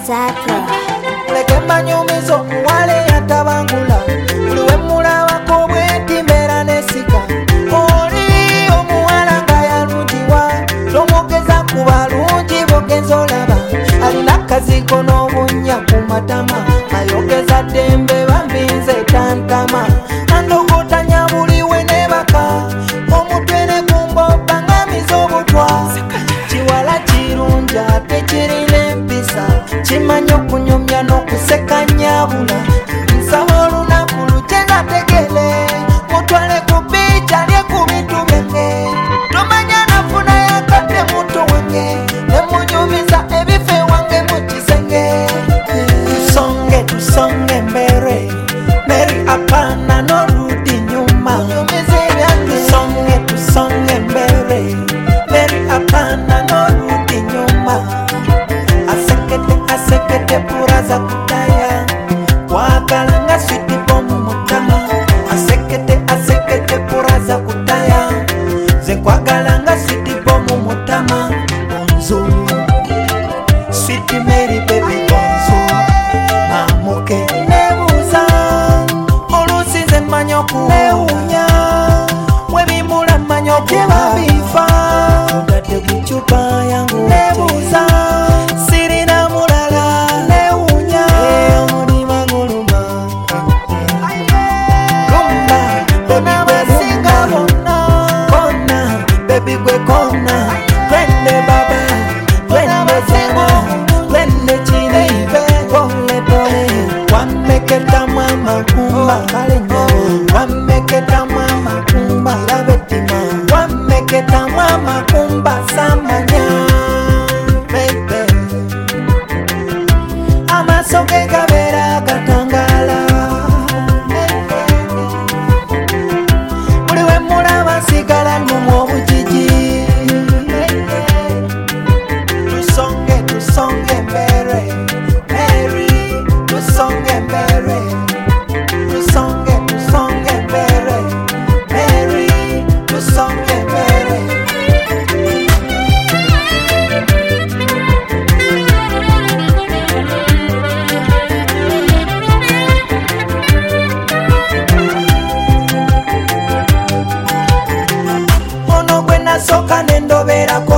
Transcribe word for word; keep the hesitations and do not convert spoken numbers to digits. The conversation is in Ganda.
Zapra. Leke manyumizo muwale yatabangula buli we mulabako bweti mbeera nesika oli omuwala nga yalungiwa tomugeza ku balungi bogenza olaba alina akaziko n'obunnya ku matama ayogeza ddembe bambinze tantama andogotanya buli we nebaka omutwe ne gumboba ngamiza obutwa kiwala kirungi ate kirina empisa kimanyi okunyumya n'okuseka nyabula nsaba olunaku lugenda tegele mutwale ku bica lye ku bintu byange tomanya nafuna yakadde muto wange nemunyumiza ebife wange mu kisenge tusonge tusonge mbere meri apana n'oludi nyuma tusonge tusonge mbere meri apana n'oludi nyuma asekete asekete puraza kutaya wakala nga switi bomu mutama asekete asekete puraza kutaya ze kwagala nga switi bomu mutama bonzo switi meri baby bonzo mamuke nebuza olusinze manyoku neunya webimula manyoku babifa odate kuchupa yangu nebuza sirina mulala neunya omulima guluma lumba bona basinga bonna kona baby gwe kona twende baba twende zena twende chini pole pole wameketa mama kumba kalenyo wameketa mama kumba labetima wameketa mama kumba samanya baby amasoke kabera katangala buli we mulaba sigala numu obujiji tusonge tusonge mbere Mary tusonge mbere tusonge tusonge mbere Mary tusonge mbere ono gwe nasooka nendobera